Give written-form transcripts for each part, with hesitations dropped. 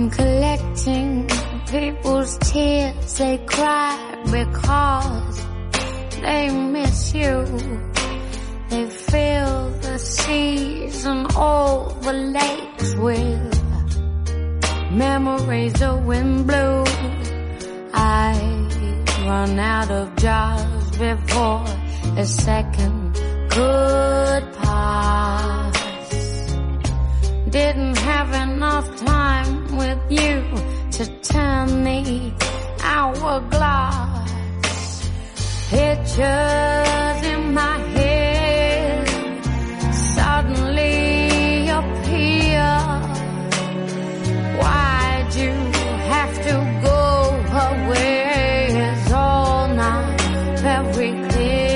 I'm collecting people's tears. They cry because they miss you. They fill the seas and all the lakes with memories the wind blew. I run out of jobs before a second could pass. Didn't have enough time with you to turn the hourglass. Pictures in my head suddenly appear. Why'd you have to go away? It's all now very clear.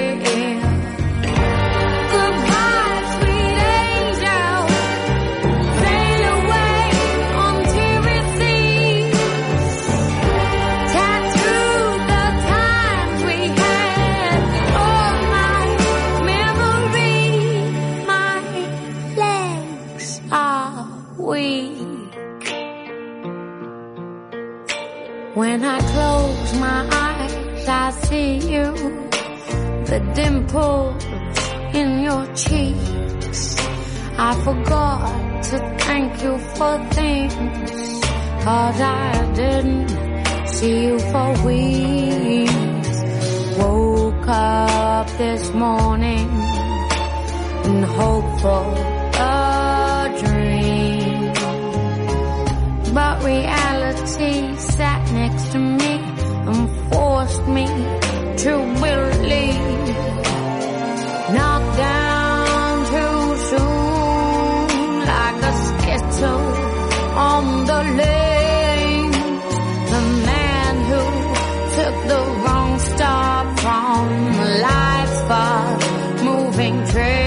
When I close my eyes, I see you, the dimples in your cheeks. I forgot to thank you for things, 'cause I didn't see you for weeks. Woke up this morning in hope for a dream, but reality sat next to me and forced me to believe. Knocked down too soon like a skittle on the lane. The man who took the wrong stop from life's fast-moving train.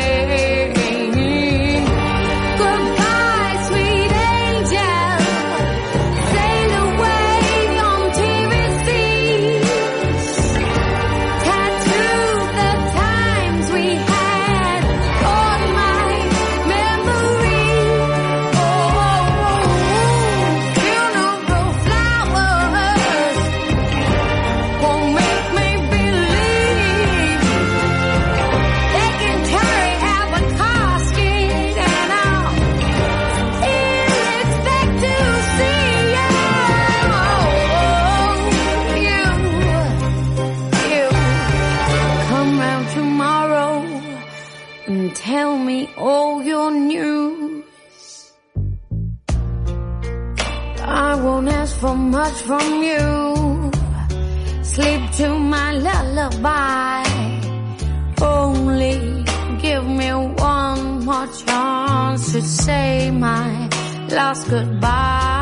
Tell me all your news. I won't ask for much from you. Sleep to my lullaby. Only give me one more chance to say my last goodbye.